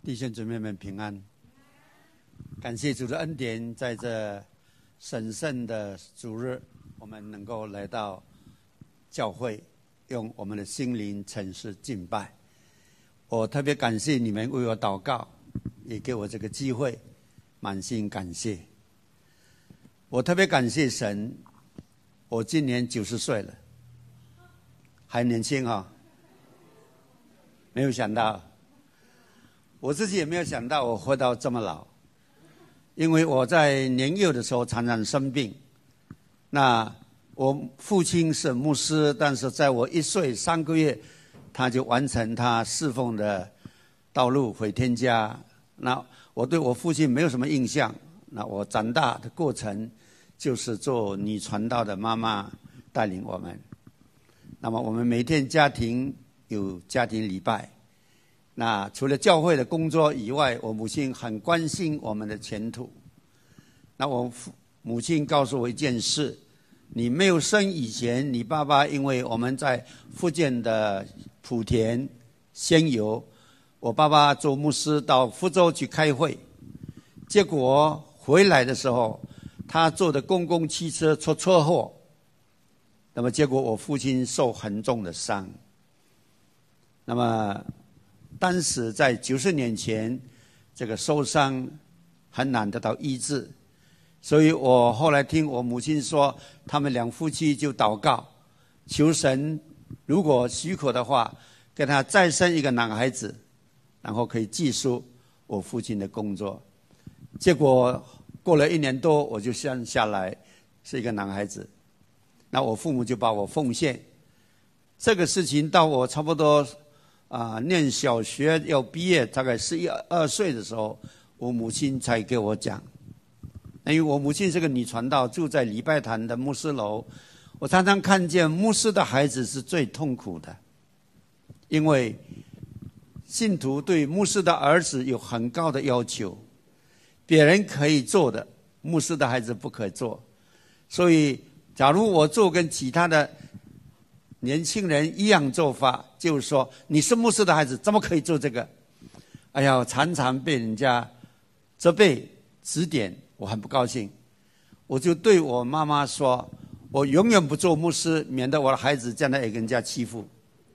弟兄姊妹们平安，感谢主的恩典，在这神圣的主日，我们能够来到教会，用我们的心灵诚实敬拜。我特别感谢你们为我祷告，也给我这个机会，满心感谢。我特别感谢神，我今年90岁了，还年轻啊，没有想到。我自己也没有想到我活到这么老，因为我在年幼的时候常常生病。那我父亲是牧师，但是在我1岁3个月，他就完成他侍奉的道路回天家。那我对我父亲没有什么印象。那我长大的过程就是做女传道的妈妈带领我们。那么我们每天家庭有家庭礼拜。那除了教会的工作以外，我母亲很关心我们的前途。那我母亲告诉我一件事：你没有生以前，你爸爸因为我们在福建的莆田仙游，我爸爸做牧师到福州去开会，结果回来的时候，他坐的公共汽车出车祸，那么结果我父亲受很重的伤。那么当时在90年前，这个受伤很难得到医治，所以我后来听我母亲说，他们两夫妻就祷告，求神如果许可的话，给他再生一个男孩子，然后可以继续我父亲的工作。结果过了1年多，我就生下来是一个男孩子，那我父母就把我奉献。这个事情到我差不多念小学要毕业，大概11、12岁的时候，我母亲才给我讲。因为我母亲是个女传道，住在礼拜堂的牧师楼。我常常看见牧师的孩子是最痛苦的，因为信徒对牧师的儿子有很高的要求，别人可以做的，牧师的孩子不可以做。所以假如我做跟其他的年轻人一样做法，就是说你是牧师的孩子，怎么可以做这个？哎呀，常常被人家责备指点，我很不高兴。我就对我妈妈说，我永远不做牧师，免得我的孩子将来也跟人家欺负。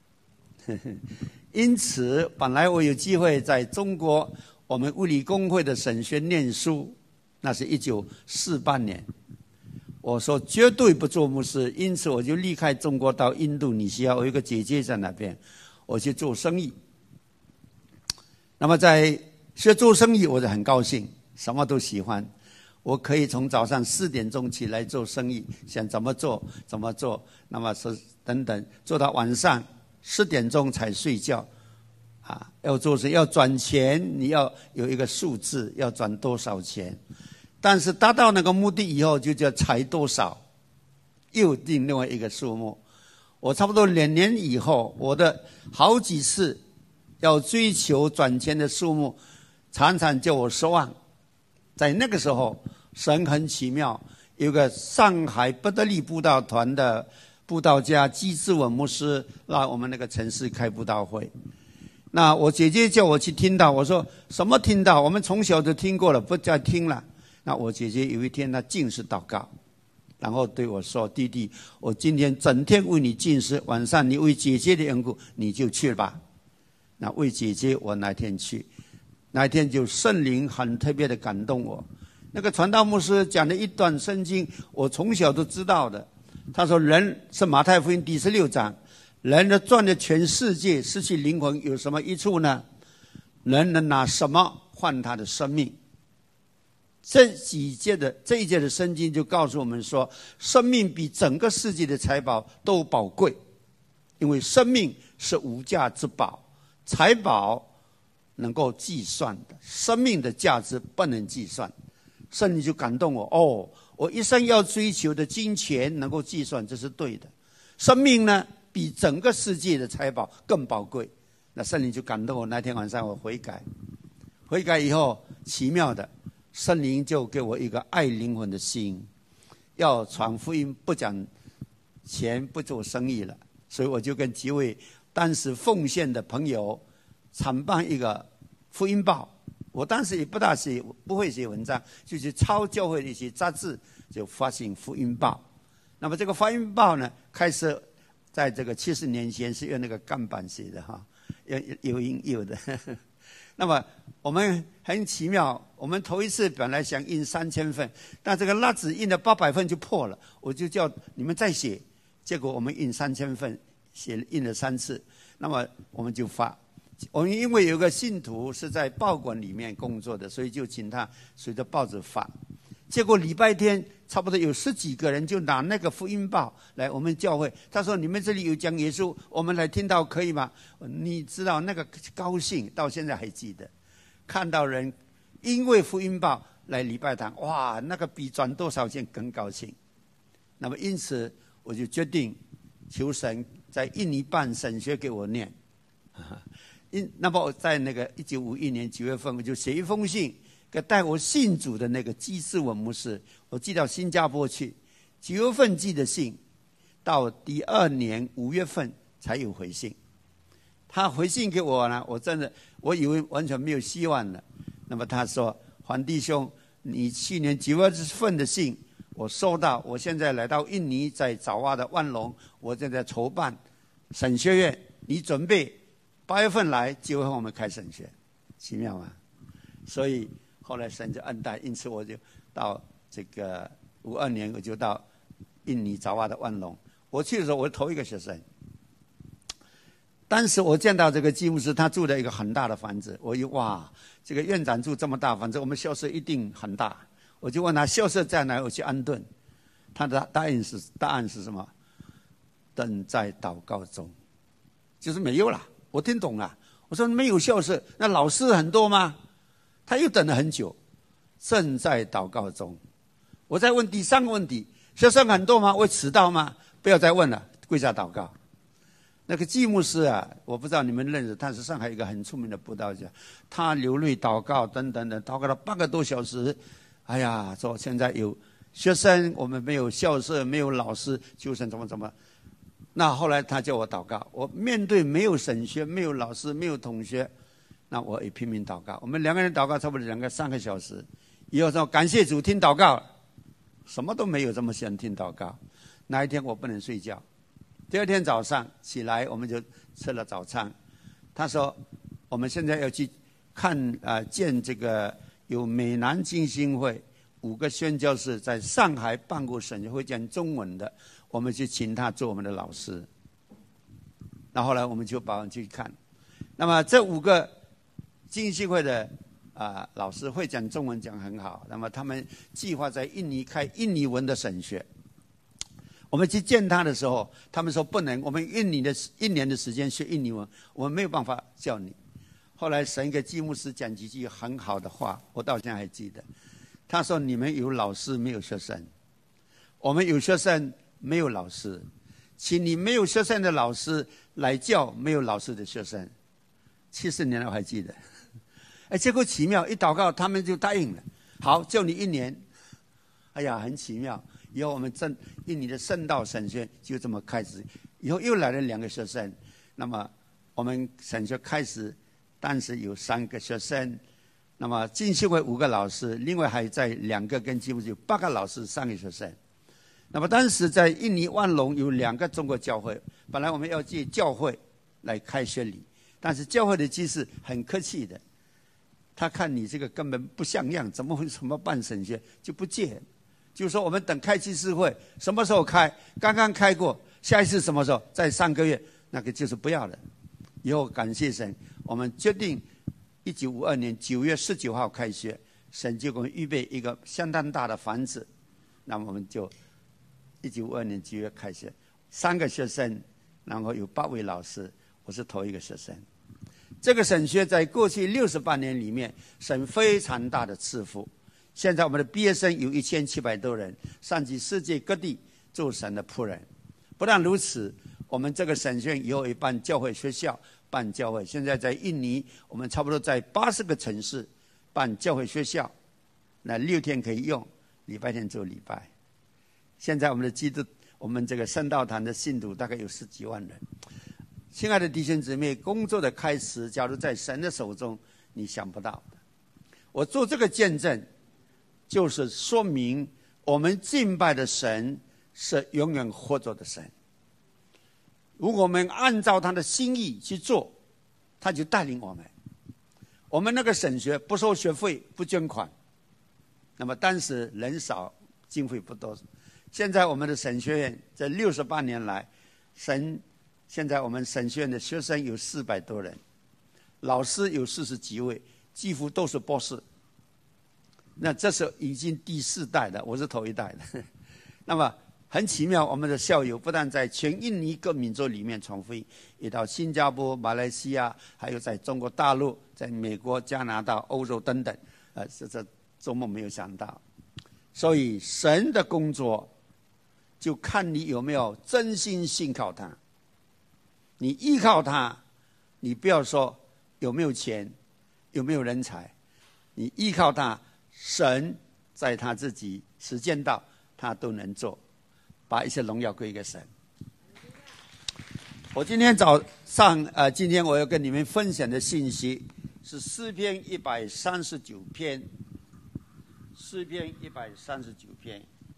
因此本来我有机会在中国我们物理公会的神学念书，那是1948年。我说绝对不做牧师，因此我就离开中国到印度尼西亚，我有一个姐姐在那边，我去做生意。那么在学做生意，我就很高兴，什么都喜欢。我可以从早上4点钟起来做生意，想怎么做，那么是等等，做到晚上10点钟才睡觉。要做事要赚钱，你要有一个数字，要赚多少钱。但是达到那个目的以后，就叫财多少，又定另外一个数目。我差不多2年以后，我的好几次要追求赚钱的数目，常常叫我失望。在那个时候，神很奇妙，有个上海不得力布道团的布道家季志文牧师来我们那个城市开布道会。那我姐姐叫我去听到，我说什么听到？我们从小就听过了，不再听了。那我姐姐有一天她禁食祷告，然后对我说：“弟弟，我今天整天为你禁食，晚上你为姐姐的缘故，你就去吧。”那为姐姐，我那天去，那天就圣灵很特别的感动我。那个传道牧师讲了一段圣经，我从小都知道的。他说：“人是马太福音第16章，人的赚了全世界，失去灵魂有什么益处呢？人能拿什么换他的生命？”这一届的圣经就告诉我们说，生命比整个世界的财宝都宝贵，因为生命是无价之宝，财宝能够计算的，生命的价值不能计算。圣灵就感动我，我一生要追求的金钱能够计算，这是对的。生命呢，比整个世界的财宝更宝贵。那圣灵就感动我，那天晚上我悔改以后，奇妙的。圣灵就给我一个爱灵魂的心，要传福音，不讲钱，不做生意了。所以我就跟几位当时奉献的朋友，常办一个福音报。我当时也不会写文章，就去抄教会的一些杂志，就发行福音报。那么这个福音报呢，开始在这个70年前是用那个钢板写的哈，有印有的。那么我们很奇妙，我们头一次本来想印3000份，但这个蜡纸印了800份就破了，我就叫你们再写。结果我们印3000份，印了3次，那么我们就发。我们因为有个信徒是在报馆里面工作的，所以就请他随着报纸发。结果礼拜天差不多有10几个人就拿那个福音报来我们教会，他说：“你们这里有讲耶稣，我们来听到可以吗？”你知道那个高兴，到现在还记得。看到人因为福音报来礼拜堂，哇，那个比赚多少钱更高兴。那么因此我就决定求神在印尼办神学给我念。那么我在那个1951年9月份，我就写一封信给带我信主的那个基士文牧师，我寄到新加坡去。9月份寄的信，到第2年5月份才有回信。他回信给我呢，我以为完全没有希望了。那么他说：“黄弟兄，你去年9月份的信我收到，我现在来到印尼，在爪哇的万隆，我正在筹办神学院，你准备8月份来，9月份我们开神学，奇妙吗？”所以后来神就恩待，因此我就到这个52年，我就到印尼爪哇的万隆。我去的时候，我头一个学生。当时我见到这个基牧师，他住在一个很大的房子，我一哇，这个院长住这么大房子，我们校舍一定很大。我就问他校舍在哪，我去安顿。他的答案是什么？等在祷告中，就是没有了。我听懂了。我说没有校舍，那老师很多吗？他又等了很久，正在祷告中。我再问第3个问题：学生很多吗？会迟到吗？不要再问了，跪下祷告。那个季牧师啊，我不知道你们认识，他是上海一个很出名的布道家，他流泪祷告等等的，祷告了8个多小时。哎呀，说现在有学生，我们没有校舍，没有老师，求神怎么。那后来他叫我祷告，我面对没有神学，没有老师，没有同学，那我也拼命祷告。我们2个人祷告差不多3个小时，以后说感谢主听祷告，什么都没有这么想听祷告。那一天我不能睡觉，第2天早上起来我们就吃了早餐。他说我们现在要去看见这个有美南浸信会5个宣教士在上海办过神学会讲中文的，我们去请他做我们的老师。那后来我们就跑去看，那么这5个浸信会的老师会讲中文，讲很好。那么他们计划在印尼开印尼文的神学。我们去见他的时候，他们说不能，我们1年的时间学印尼文，我们没有办法教你。后来神给季牧师讲几句很好的话，我到现在还记得。他说：“你们有老师没有学生，我们有学生没有老师，请你没有学生的老师来教没有老师的学生。”70年了我还记得。结果奇妙，一祷告他们就答应了。好，教你1年。哎呀，很奇妙。以后我们印尼的圣道神学就这么开始。以后又来了2个学生，那么我们神学开始，当时有3个学生，那么浸信会5个老师，另外还在2个跟基督有8个老师，3个学生。那么当时在印尼万隆有2个中国教会，本来我们要借教会来开学礼，但是教会的祭司很客气的，他看你这个根本不像样，怎么办神学，就不借。就是说我们等开祭司会什么时候开？刚刚开过，下一次什么时候？再3个月，那个就是不要了。以后感谢神，我们决定1952年9月19号开学，神就给我们预备一个相当大的房子。那么我们就1952年9月开学，3个学生，然后有8位老师，我是头一个学生。这个神学在过去68年里面，神非常大的赐福。现在我们的毕业生有1700多人，上去世界各地做神的仆人。不但如此，我们这个神学院以后也办教会学校，办教会。现在在印尼，我们差不多在80个城市办教会学校，那6天可以用，礼拜天做礼拜。现在我们这个圣道堂的信徒大概有10几万人。亲爱的弟兄姊妹，工作的开始，假如在神的手中， 你想不到的。我做这个见证，就是说明我们敬拜的神是永远活着的神。如果我们按照他的心意去做，他就带领我们。我们那个神学不收学费，不捐款，那么当时人少，经费不多。现在我们的神学院这68年来，现在我们神学院的学生有400多人，老师有40几位，几乎都是博士。那这是已经第4代的，我是头一代的。那么很奇妙，我们的校友不但在全印尼各民族里面传福音，也到新加坡、马来西亚，还有在中国大陆、在美国、加拿大、欧洲等等，这做梦没有想到。所以神的工作，就看你有没有真心信靠他。你依靠他，你不要说有没有钱，有没有人才，你依靠他，神在他自己时间到，他都能做，把一些荣耀归给神。我今天早上今天我要跟你们分享的信息是诗篇139篇，诗篇139篇。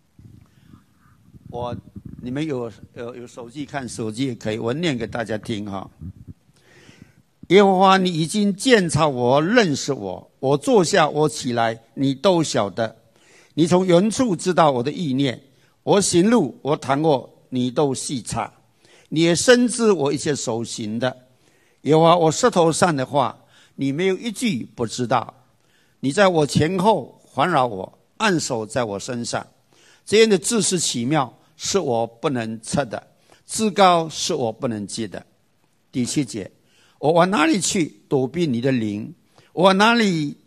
你们有手机看手机也可以，我念给大家听哈。耶和华，你已经鉴察我，认识我，我坐下，我起来，你都晓得。你从远处知道我的意念，我行路，我躺卧，你都细察。你也深知我一切所行的。耶和华，我舌头上的话，你没有一句不知道。你在我前后环绕我，按手在我身上。这样的知识奇妙，是我不能测的，至高是我不能及的。第7节，我往哪里去躲避你的灵？我往哪里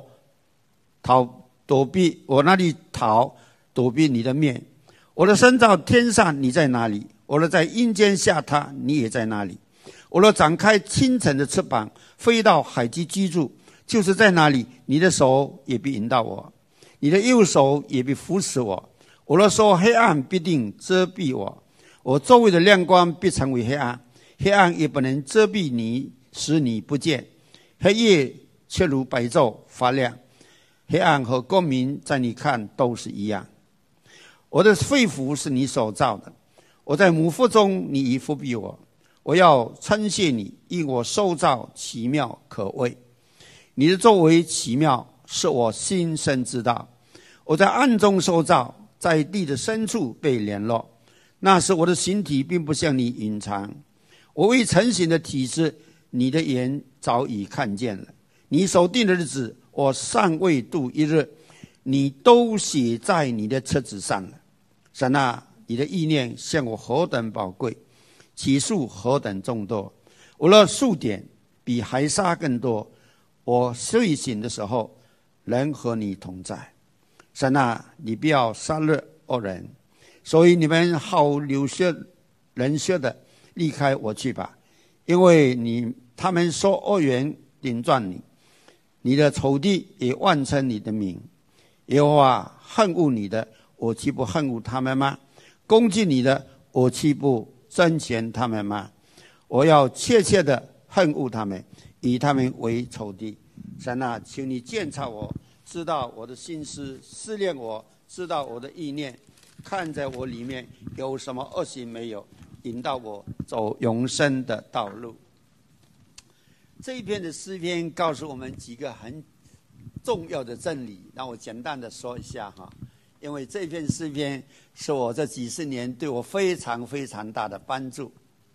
我哪里逃躲避你的面？我的身在天上，你在哪里？我的在阴间下榻，你也在哪里？我若展开清晨的翅膀，飞到海极居住，就是在那里，你的手也必引导我，你的右手也必扶持我。我若说黑暗必定遮蔽我，我周围的亮光必成为黑暗，黑暗也不能遮蔽你，使你不见。黑夜却如白昼发亮，黑暗和光明在你看都是一样。我的肺腑是你所造的，我在母腹中，你已覆庇我。我要称谢你，因我受造奇妙可畏。你的作为奇妙，是我心生知道。我在暗中受造，在地的深处被联络。那时我的形体并不向你隐藏，我未成形的体质，你的眼早已看见了。你所定的日子，我尚未度一日，你都写在你的册子上了。神啊，你的意念向我何等宝贵，起数何等众多。我的数点比海沙更多，我睡醒的时候能和你同在。神啊，你不要杀戮恶人，所以你们好流血人血的离开我去吧，因为他们说恶言顶撞你，你的仇敌也妄称你的名。耶和华，恨恶你的，我岂不恨恶他们吗？攻击你的，我岂不憎嫌他们吗？我要切切的恨恶他们，以他们为仇敌。神啊，求你鉴察我，知道我的心思，试炼我，知道我的意念，看在我里面有什么恶行没有，引导我走永生的道路。这一篇的诗篇告诉我们几个很重要的真理，让我简单的说一下哈。因为这篇诗篇是我这几十年对我非常非常大的帮助。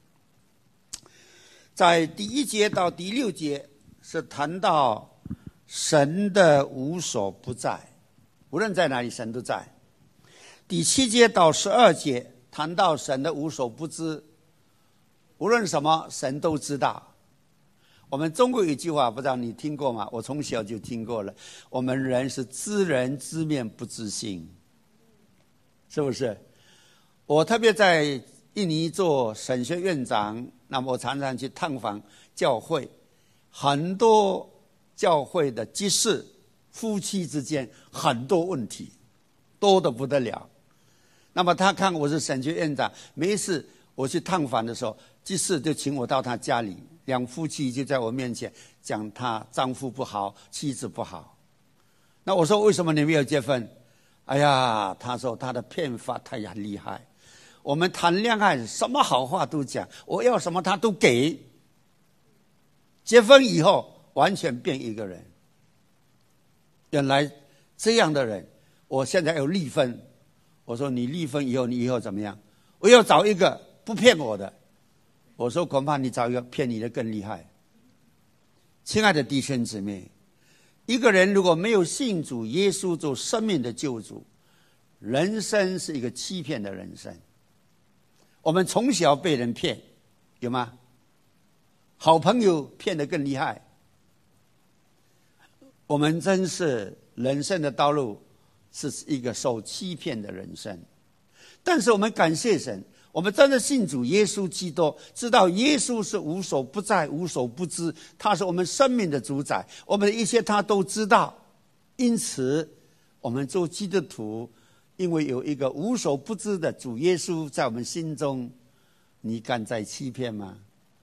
在第1节到第6节是谈到神的无所不在，无论在哪里神都在。第7节到12节谈到神的无所不知，无论什么神都知道。我们中国有一句话，不知道你听过吗？我从小就听过了，我们人是知人知面不知心，是不是？我特别在印尼做神学院长，那么我常常去探访教会，很多教会的集市夫妻之间很多问题，多得不得了。那么他看我是神学院长，每一次我去探访的时候，集市就请我到他家里两夫妻就在我面前讲他丈夫不好，妻子不好。那我说为什么你没有结婚？哎呀，他说他的骗法太厉害。我们谈恋爱什么好话都讲，我要什么他都给。结婚以后完全变一个人。原来这样的人，我现在有离婚。我说你离婚以后，你以后怎么样？我要找一个不骗我的。我说恐怕你找一个骗你的更厉害。亲爱的弟兄姊妹，一个人如果没有信主耶稣做生命的救主，人生是一个欺骗的人生。我们从小被人骗，有吗？好朋友骗得更厉害。我们真是人生的道路是一个受欺骗的人生。但是我们感谢神，我们真的信主耶稣基督，知道耶稣是无所不在、无所不知，他是我们生命的主宰，我们的一切他都知道。因此我们做基督徒，因为有一个无所不知的主耶稣在我们心中，你敢再欺骗吗？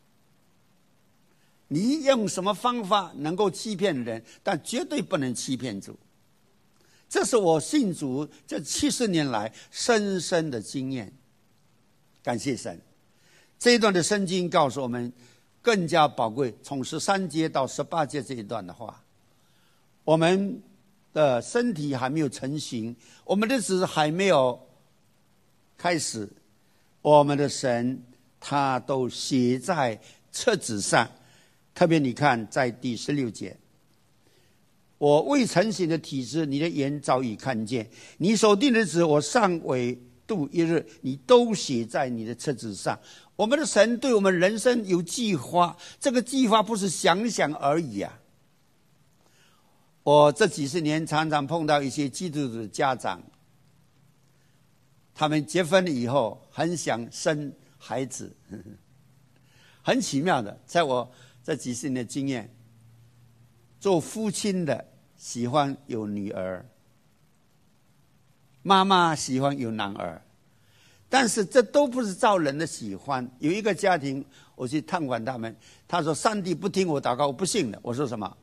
你用什么方法能够欺骗人？但绝对不能欺骗主。这是我信主这70年来深深的经验。感谢神。这一段的圣经告诉我们更加宝贵，从13节到18节这一段的话，我们的身体还没有成型，我们的子还没有开始，我们的神他都写在册子上。特别你看在第16节，我未成形的体质，你的眼早已看见；你所定的日子，我尚未度一日，你都写在你的册子上。我们的神对我们人生有计划，这个计划不是想想而已啊。我这几十年常常碰到一些基督徒的家长，他们结婚了以后很想生孩子，很奇妙的，在我这几十年的经验，做父亲的喜欢有女儿，妈妈喜欢有男儿，但是这都不是照人的喜欢。有一个家庭，我去探访他们，他说上帝不听我祷告，我不信的。我说什么？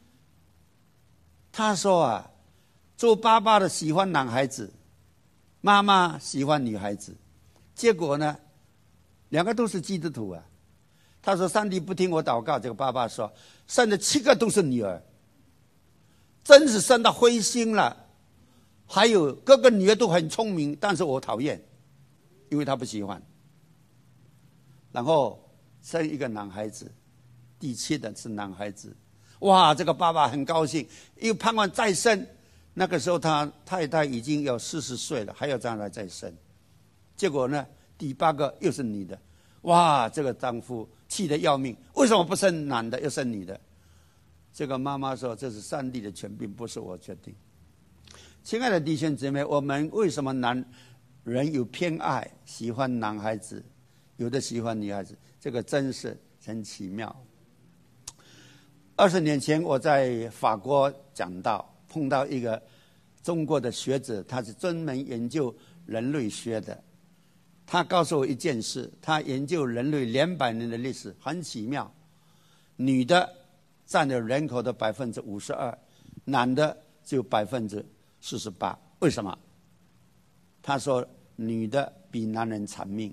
他说啊，做爸爸的喜欢男孩子，妈妈喜欢女孩子，结果呢，两个都是基督徒啊。他说上帝不听我祷告，这个爸爸说生了7个都是女儿，真是生到灰心了。还有各个女儿都很聪明，但是我讨厌，因为他不喜欢。然后生一个男孩子，第7的是男孩子，哇，这个爸爸很高兴，又盼望再生。那个时候他太太已经有40岁了，还要将来再生。结果呢，第8个又是女的，哇，这个丈夫气得要命，为什么不生男的又生女的？这个妈妈说这是上帝的权柄，不是我决定。亲爱的弟兄姊妹，我们为什么男人有偏爱，喜欢男孩子，有的喜欢女孩子？这个真是很奇妙。20年前我在法国讲道，碰到一个中国的学者，他是专门研究人类学的。他告诉我一件事，他研究人类200年的历史，很奇妙。女的占了人口的52%，男的只有48%。为什么？他说女的比男人长命。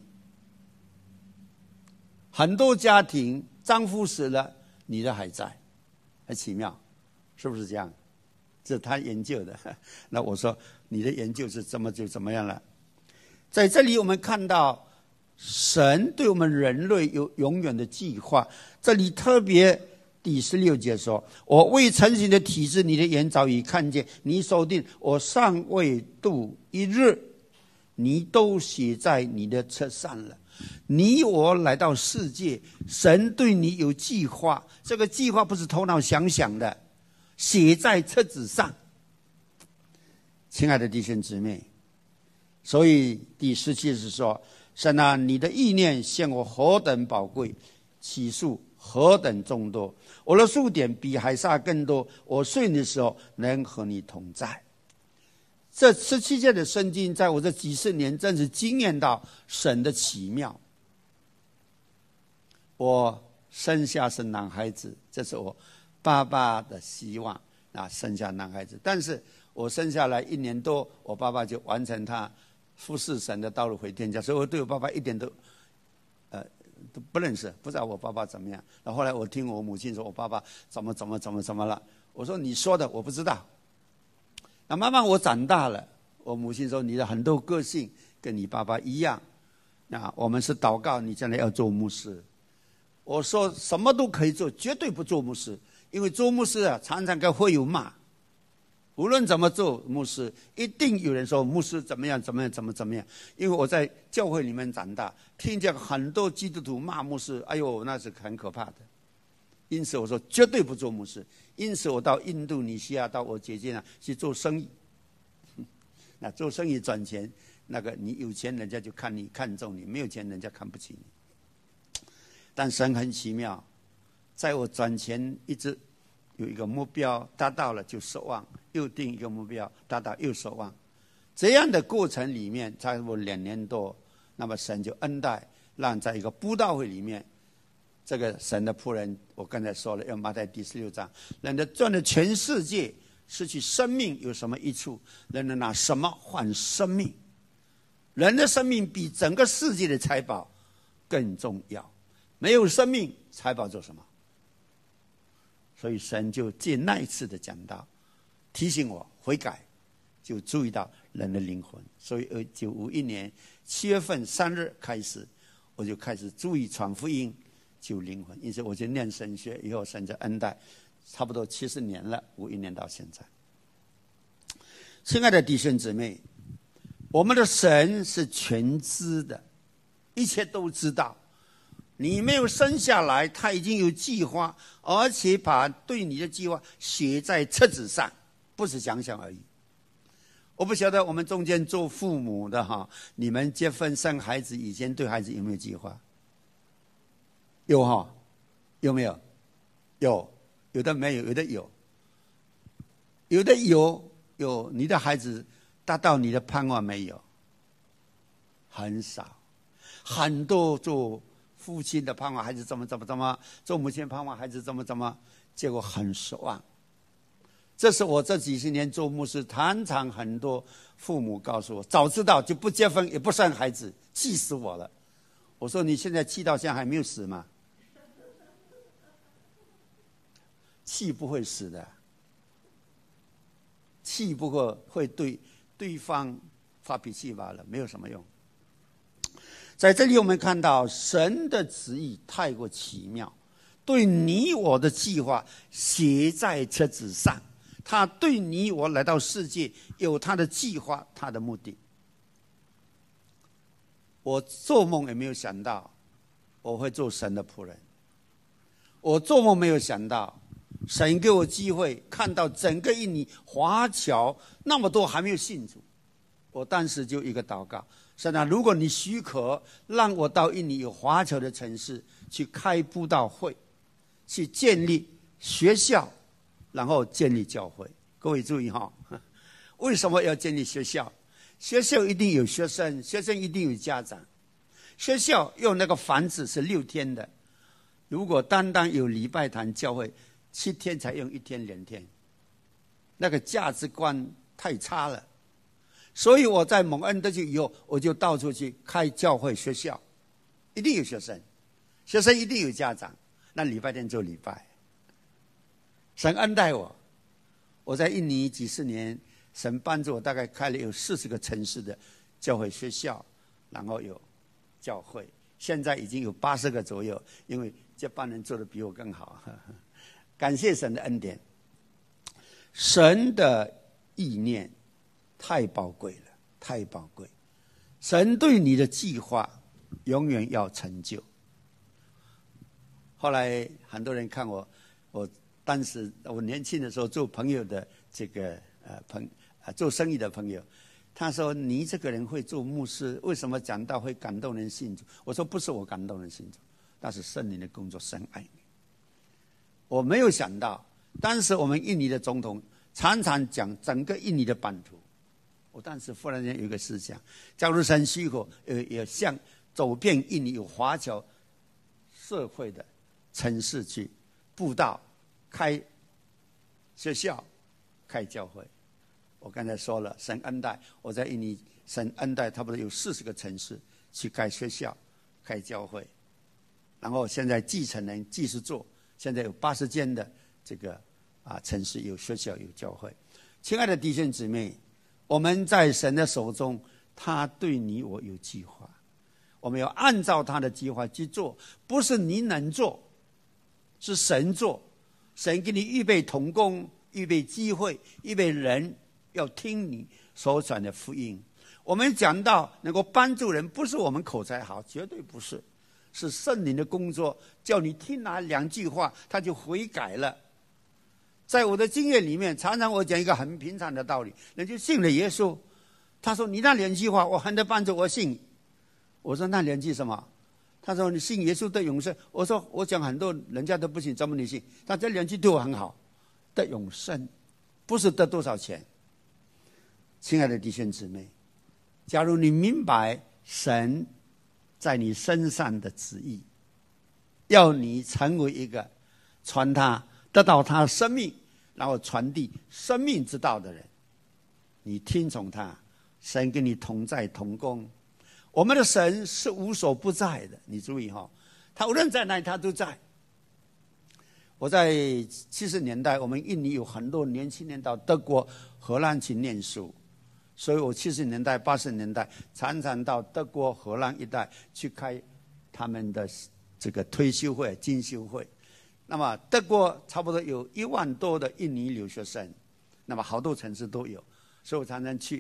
很多家庭丈夫死了，女的还在，很奇妙，是不是这样？这是他研究的。那我说你的研究是怎么就怎么样了？在这里我们看到神对我们人类有永远的计划。这里特别第16节说，我未成形的体质，你的眼早已看见；你所定我尚未度一日，你都写在你的册上了。你我来到世界，神对你有计划，这个计划不是头脑想想的，写在册子上。亲爱的弟兄姊妹，所以第17是说，神啊，你的意念向我何等宝贵，起数何等众多，我的数点比海沙更多，我睡的时候能和你同在。这17节的圣经，在我这几十年真是惊艳到神的奇妙。我生下是男孩子，这是我爸爸的希望啊，生下男孩子。但是我生下来1年多，我爸爸就完成他服侍神的道路回天家，所以我对我爸爸一点都不认识，不知道我爸爸怎么样。然后后来我听我母亲说，我爸爸怎么了。我说你说的我不知道。那慢慢我长大了，我母亲说你的很多个性跟你爸爸一样。那我们是祷告你将来要做牧师。我说什么都可以做，绝对不做牧师，因为做牧师啊，常常会有骂。无论怎么做牧师，一定有人说牧师怎么样。因为我在教会里面长大，听见很多基督徒骂牧师，哎呦，那是很可怕的。因此我说绝对不做牧师。因此我到印度尼西亚，到我姐姐那去做生意。那做生意赚钱，那个你有钱人家就看重你，没有钱人家看不起你。但神很奇妙，在我赚钱一直有一个目标达到了就守望，又定一个目标达到又守望，这样的过程里面差不多2年多，那么神就恩待，让在一个布道会里面，这个神的仆人，我刚才说了，要马太第16章，人的赚了全世界，失去生命有什么益处？人能拿什么换生命？人的生命比整个世界的财宝更重要。没有生命，财宝做什么？所以神就借那一次的讲道，提醒我悔改，就注意到人的灵魂。所以1951年7月份3日开始，我就开始注意传福音救灵魂。因此我就念神学，以后神就恩待，差不多70年了，51年到现在。亲爱的弟兄姊妹，我们的神是全知的，一切都知道。你没有生下来，他已经有计划，而且把对你的计划写在册子上，不是想想而已。我不晓得我们中间做父母的哈，你们结婚生孩子以前对孩子有没有计划？有哈？有没有？有的没有，有的有。有的有，你的孩子达到你的盼望没有？很少。很多做父亲的盼望孩子怎么，做母亲盼望孩子怎么，结果很失望。这是我这几十年做牧师，常常很多父母告诉我，早知道就不结婚也不生孩子，气死我了。我说你现在气到现在还没有死吗？气不会死的，气不过会对对方发脾气罢了，没有什么用。在这里我们看到神的旨意太过奇妙，对你我的计划写在册子上，他对你我来到世界有他的计划，他的目的。我做梦也没有想到我会做神的仆人，我做梦没有想到神给我机会看到整个印尼华侨那么多还没有信主。我当时就一个祷告，神啊，如果你许可让我到印尼有华侨的城市去开布道会，去建立学校，然后建立教会。各位注意哈，为什么要建立学校？学校一定有学生，学生一定有家长。学校用那个房子是6天的，如果单单有礼拜堂教会7天才用1天2天，那个价值观太差了。所以我在蒙恩得救以后，我就到处去开教会学校，一定有学生，学生一定有家长，那礼拜天做礼拜。神恩待我，我在印尼几十年，神帮助我大概开了有40个城市的教会学校，然后有教会，现在已经有80个左右，因为这帮人做得比我更好。感谢神的恩典。神的意念太宝贵了，太宝贵。神对你的计划永远要成就。后来很多人看我当时我年轻的时候做朋友的这个做生意的朋友，他说你这个人会做牧师，为什么讲道会感动人信主？我说不是我感动人信主，那是圣灵的工作，神爱你。我没有想到，当时我们印尼的总统常常讲整个印尼的版图。我当时忽然间有一个思想，假如神许可，也像走遍印尼有华侨社会的城市去布道、开学校、开教会。我刚才说了，神恩待我在印尼，神恩待差不多有40个城市去开学校、开教会。然后现在继承人继续做，现在有80间的这个城市有学校有教会。亲爱的弟兄姊妹，我们在神的手中，他对你我有计划，我们要按照他的计划去做，不是你能做，是神做。神给你预备同工，预备机会，预备人要听你所传的福音。我们讲到能够帮助人，不是我们口才好，绝对不是，是圣灵的工作，叫你听哪2句话他就悔改了。在我的经验里面，常常我讲一个很平常的道理，人就信了耶稣。他说你那2句话我很能帮助我信。我说那2句什么？他说你信耶稣得永生。我说我讲很多人家都不信，怎么你信？但这2句对我很好，得永生，不是得多少钱。亲爱的弟兄姊妹，假如你明白神在你身上的旨意，要你成为一个传他得到他的生命，然后传递生命之道的人，你听从他，神跟你同在同工。我们的神是无所不在的，你注意他无论在哪里他都在。我在70年代，我们印尼有很多年轻人到德国、荷兰去念书，所以我70年代、80年代常常到德国、荷兰一带去开他们的这个退休会、进修会。那么德国差不多有1万多的印尼留学生，那么好多城市都有，所以我常常去。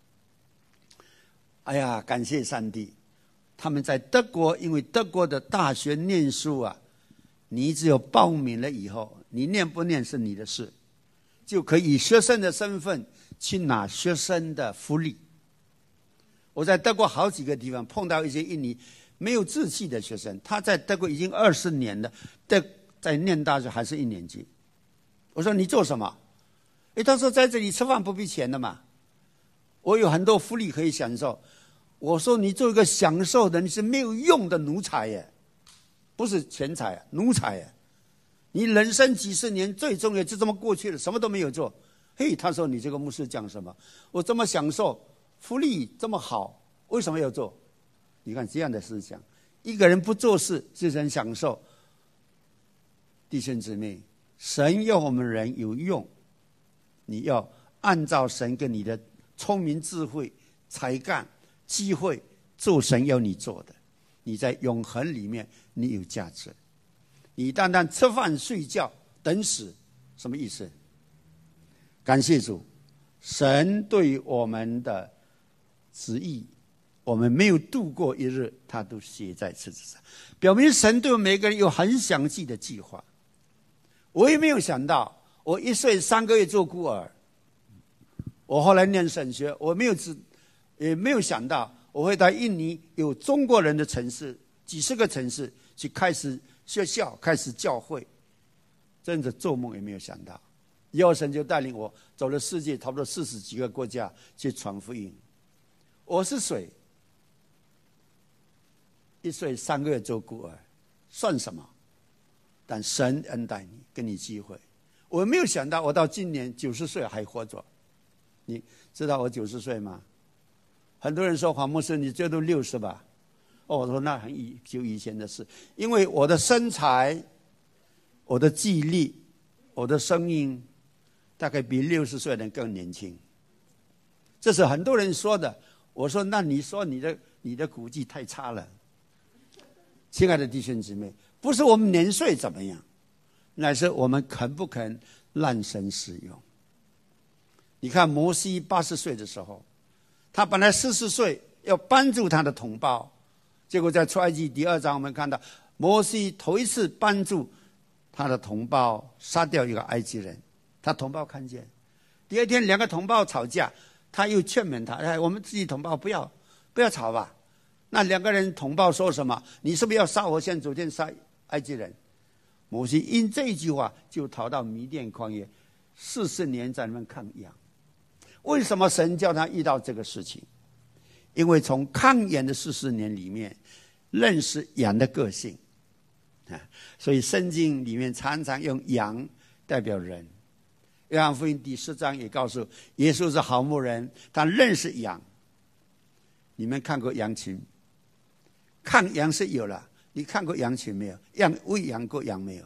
哎呀，感谢上帝，他们在德国，因为德国的大学念书你只有报名了以后，你念不念是你的事，就可以以学生的身份去拿学生的福利。我在德国好几个地方碰到一些印尼没有志气的学生，他在德国已经20年了，在念大学还是1年级。我说你做什么？他说在这里吃饭不必钱的嘛，我有很多福利可以享受。我说你做一个享受的，你是没有用的奴才耶，不是钱财奴才耶。你人生几十年最重要就这么过去了，什么都没有做。他说你这个牧师讲什么？我这么享受福利这么好，为什么要做？你看这样的思想，一个人不做事就能享受。弟兄姊妹，神要我们人有用，你要按照神给你的聪明智慧才干机会做神要你做的，你在永恒里面你有价值。你单单吃饭睡觉等死，什么意思？感谢主，神对我们的旨意，我们没有度过一日，他都写在册子上，表明神对我们每个人有很详细的计划。我也没有想到，我1岁3个月做孤儿，我后来念神学，也没有想到我会到印尼有中国人的城市，几十个城市去开始学校，开始教会，真的做梦也没有想到。以后神就带领我走了世界差不多40几个国家去传福音。我是谁？1岁3个月做孤儿，算什么？但神恩待你，给你机会。我没有想到，我到今年90岁还活着。你知道我90岁吗？很多人说黄牧师，你最多60吧？我说那很久以前的事，因为我的身材、我的记忆力、我的声音，大概比60岁的人更年轻。这是很多人说的。我说那你说你的估计太差了。亲爱的弟兄姊妹，不是我们年岁怎么样，乃是我们肯不肯让神使用。你看摩西80岁的时候，他本来40岁要帮助他的同胞，结果在出埃及第2章我们看到摩西头一次帮助他的同胞杀掉一个埃及人，他同胞看见。第2天2个同胞吵架，他又劝勉他，我们自己同胞不要吵吧。那2个人同胞说什么？你是不是要杀我，像昨天杀埃及人？摩西因这一句话就逃到米甸旷野40年，在那边抗羊。为什么神叫他遇到这个事情？因为从抗羊的40年里面认识羊的个性。 所以圣经里面常常用羊代表人。约翰福音第10章也告诉耶稣是好牧人，他认识羊。你们看过羊群？看羊是有了，你看过羊群没有？喂养过羊没有？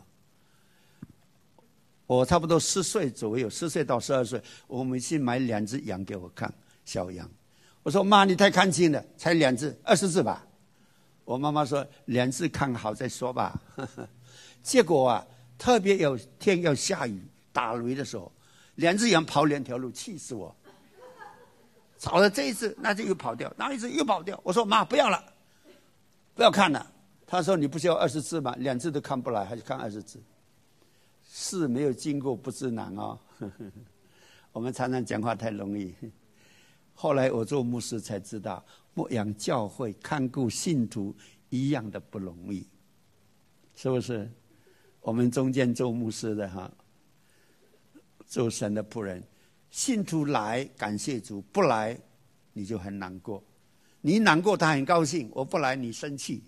我差不多10岁左右，10岁到12岁，我每次买2只羊给我看，小羊。我说妈，你太看轻了，才2只，20只吧。我妈妈说2只看好再说吧。结果啊，特别有天要下雨打雷的时候，2只羊跑2条路，气死我。吵了这一次，那只又跑掉，那一只又跑掉。我说妈，不要了，不要看了。她说你不是要20只吗？2只都看不来，还是看20只？事没有经过不知难哦。我们常常讲话太容易。后来我做牧师才知道，牧养教会、看顾信徒一样的不容易，是不是？我们中间做牧师的哈，做神的仆人，信徒来感谢主，不来你就很难过。你难过他很高兴，我不来你生气。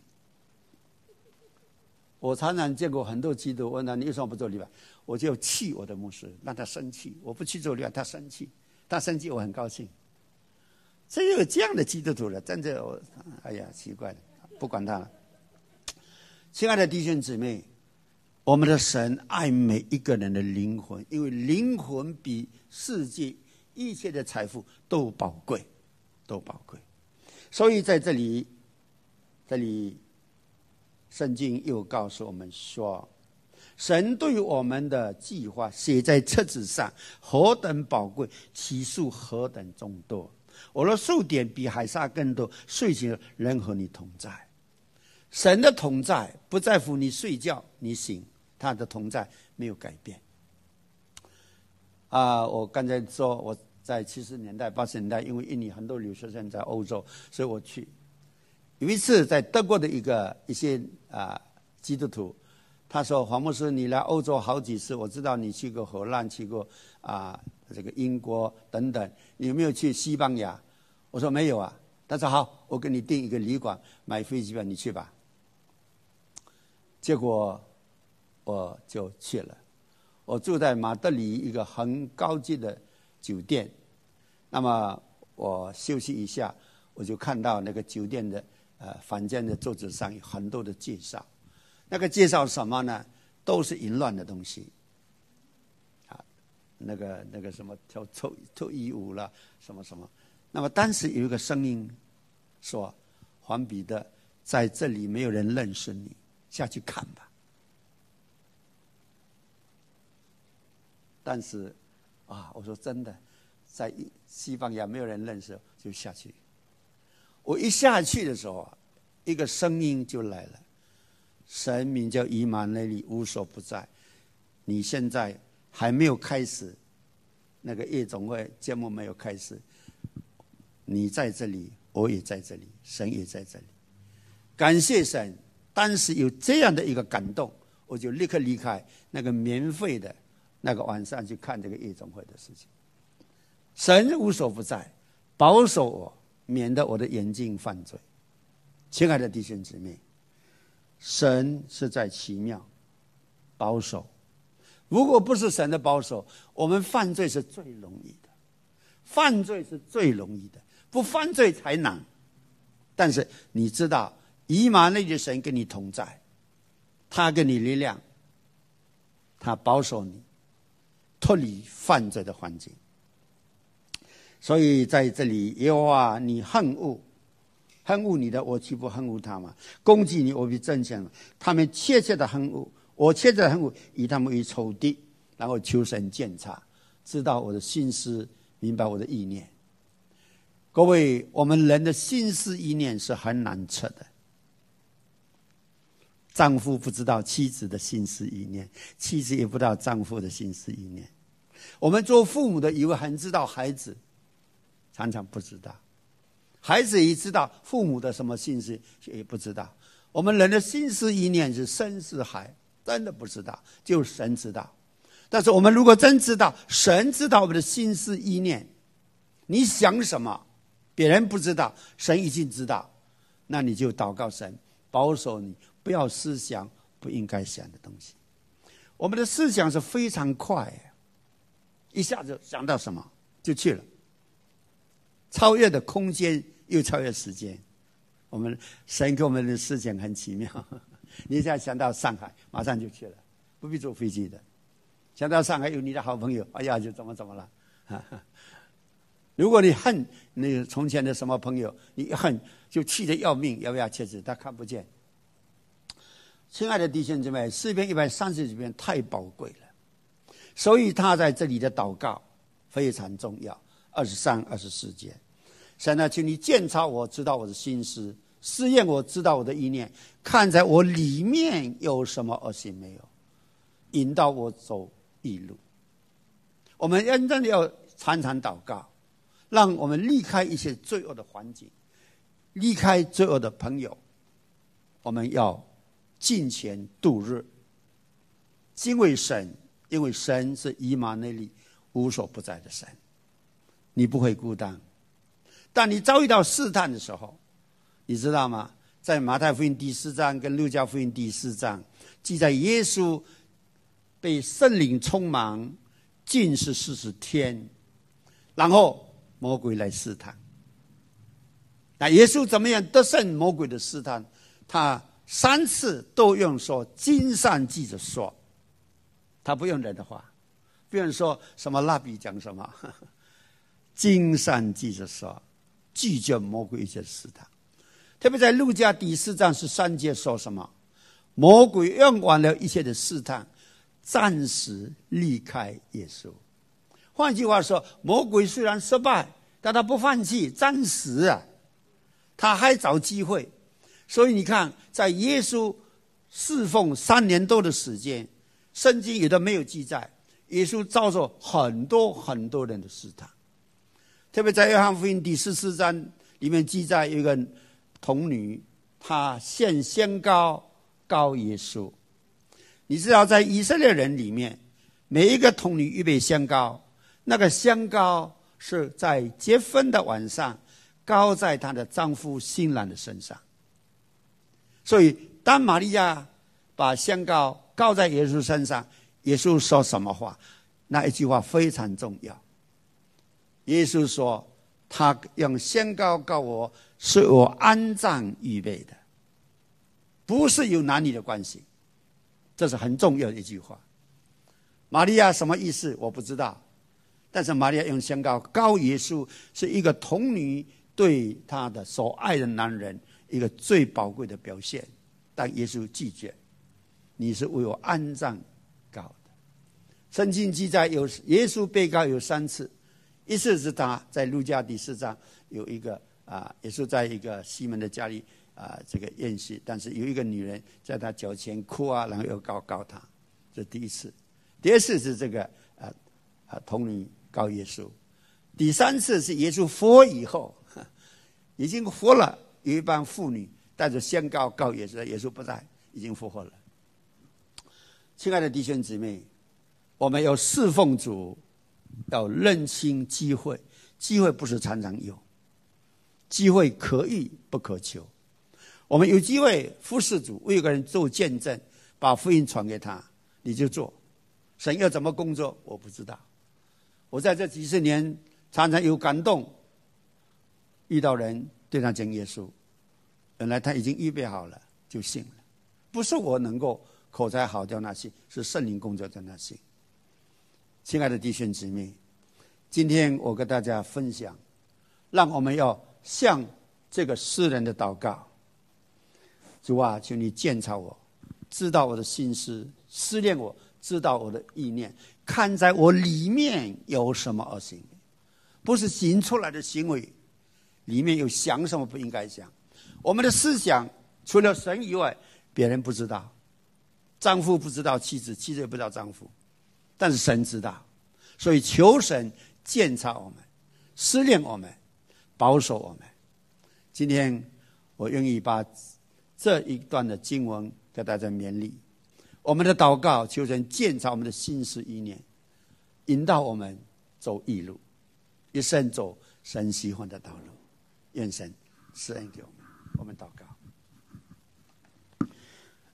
我常常见过很多基督问他，你为什么不做礼拜？我就气我的牧师，让他生气。我不去做礼拜，他生气，他生气我很高兴。真有这样的基督徒了，真的，哎呀，奇怪了，不管他了。亲爱的弟兄姊妹，我们的神爱每一个人的灵魂，因为灵魂比世界一切的财富都宝贵，都宝贵。所以在这里圣经又告诉我们说，神对我们的计划写在册子上，何等宝贵，其数何等众多。我的数点比海沙更多，睡醒人和你同在。神的同在不在乎你睡觉你醒，他的同在没有改变。我刚才说我在70年代80年代，因为印尼很多留学生在欧洲，所以我去。有一次在德国的一些基督徒，他说黄牧师你来欧洲好几次，我知道你去过荷兰，去过这个英国等等，你有没有去西班牙？我说没有啊。他说好，我给你订一个旅馆，买飞机票，你去吧。结果我就去了，我住在马德里一个很高级的酒店。那么我休息一下，我就看到那个酒店的房间的桌子上有很多的介绍。那个介绍什么呢？都是淫乱的东西。那个什么脱衣舞了，什么什么。那么当时有一个声音说：“黄彼得，在这里没有人认识你，下去看吧。”但是我说真的，在西班牙没有人认识，就下去。我一下去的时候，一个声音就来了：“神名叫以马内利，无所不在。你现在还没有开始，那个夜总会节目没有开始，你在这里，我也在这里，神也在这里。感谢神，当时有这样的一个感动，我就立刻离开那个免费的那个晚上去看这个夜总会的事情。神无所不在，保守我，免得我的眼睛犯罪。亲爱的弟兄姊妹，神是在奇妙保守。如果不是神的保守，我们犯罪是最容易的，犯罪是最容易的，不犯罪才难。但是你知道，以马内利的神跟你同在，他给你力量，他保守你，脱离犯罪的环境。所以在这里，耶和华你恨恶你的，我岂不恨恶他吗？攻击你，我必正向他们切切的恨恶。我切切的恨恶，以他们为仇敌，然后求神鉴察，知道我的心思，明白我的意念。各位，我们人的心思意念是很难测的。丈夫不知道妻子的心思意念，妻子也不知道丈夫的心思意念。我们做父母的以为很知道孩子，常常不知道。孩子也知道父母的什么心思，也不知道。我们人的心思意念是深似海，真的不知道，就神知道。但是我们如果真知道，神知道我们的心思意念，你想什么别人不知道，神已经知道，那你就祷告神保守你，不要思想， 不应该想的东西。我们的思想是非常快，一下子想到什么就去了，超越的空间又超越时间。我们神给我们的思想很奇妙，你现在想到上海，马上就去了，不必坐飞机的。想到上海有你的好朋友，哎呀，就怎么了。如果你恨你从前的什么朋友，你一恨就气得要命，要不要切齿？他看不见。亲爱的弟兄姊妹，诗篇130篇太宝贵了，所以他在这里的祷告非常重要。23、24节，神啊，请你鉴察我，知道我的心思，试验我，知道我的意念，看在我里面有什么恶行没有，引导我走义路。我们真的要常常祷告，让我们离开一些罪恶的环境，离开罪恶的朋友。我们要敬虔度日，敬畏神，因为神是以马内利，无所不在的神，你不会孤单。当你遭遇到试探的时候，你知道吗？在马太福音第4章跟路加福音第4章记载，耶稣被圣灵充满，禁食40天，然后魔鬼来试探。那耶稣怎么样得胜魔鬼的试探？他3次都用说经上记着说，他不用人的话，不用说什么蜡笔讲什么，经上记着说，拒绝魔鬼一切试探。特别在路加第4章13节说什么？魔鬼用完了一切的试探，暂时离开耶稣。换句话说，魔鬼虽然失败，但他不放弃，暂时啊，他还找机会。所以你看，在耶稣侍奉3年多的时间，圣经有的没有记载，耶稣遭受很多人的试探。特别在约翰福音第14章里面记载，有一个童女，她献香膏膏耶稣。你知道在以色列人里面，每一个童女预备香膏，那个香膏是在结婚的晚上膏在她的丈夫新郎的身上。所以当玛利亚把香膏膏在耶稣身上，耶稣说什么话？那一句话非常重要。耶稣说，他用香膏膏我，是我安葬预备的，不是有男女的关系。这是很重要的一句话。玛利亚什么意思我不知道，但是玛利亚用香膏膏耶稣，是一个童女对她的所爱的男人一个最宝贵的表现。但耶稣拒绝，你是为我安葬膏的。圣经记载有耶稣被膏有3次，一次是他在路加第4章有一个耶稣在一个西门的家里这个宴席，但是有一个女人在他脚前哭然后又告他，这是第一次。第二次是这个童女告耶稣。第3次是耶稣复活以后，已经活了，有一帮妇女带着香膏告耶稣，耶稣不在，已经复活了。亲爱的弟兄姊妹，我们要侍奉主，要认清机会，机会不是常常有，机会可遇不可求。我们有机会服侍主，为一个人做见证，把福音传给他，你就做。神要怎么工作我不知道。我在这几十年常常有感动，遇到人对他讲耶稣，原来他已经预备好了就信了，不是我能够口才好叫他信，是圣灵工作叫他信。亲爱的弟兄姊妹，今天我跟大家分享，让我们要向这个诗人的祷告。主啊，求你鉴察我，知道我的心思，思念我，知道我的意念，看在我里面有什么恶行，不是行出来的行为，里面有想什么不应该想。我们的思想除了神以外，别人不知道，丈夫不知道妻子，妻子也不知道丈夫，但是神知道。所以求神鉴察我们，思念我们，保守我们。今天我愿意把这一段的经文给大家勉励。我们的祷告，求神鉴察我们的心思意念，引导我们走义路，一生走神喜欢的道路。愿神施恩给我们。我们祷告。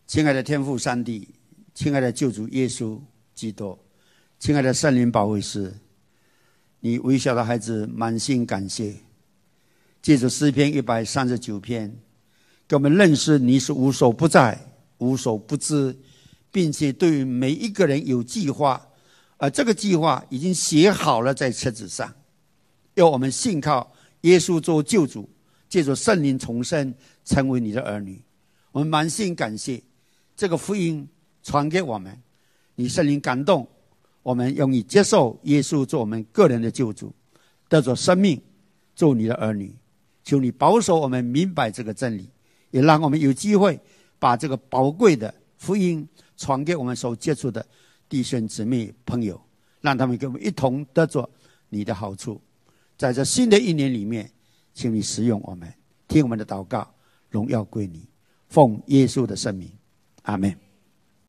亲爱的天父上帝，亲爱的救主耶稣基督，亲爱的圣灵保惠师，你微小的孩子满心感谢，借着诗篇139篇，给我们认识你是无所不在、无所不知，并且对于每一个人有计划，而这个计划已经写好了在册子上，要我们信靠耶稣做救主，借着圣灵重生，成为你的儿女。我们满心感谢这个福音传给我们，你圣灵感动我们，愿意接受耶稣做我们个人的救主，得着生命，做你的儿女。求你保守我们明白这个真理，也让我们有机会把这个宝贵的福音传给我们所接触的弟兄姊妹朋友，让他们跟我们一同得着你的好处。在这新的一年里面，请你使用我们，听我们的祷告，荣耀归你，奉耶稣的圣名，阿们。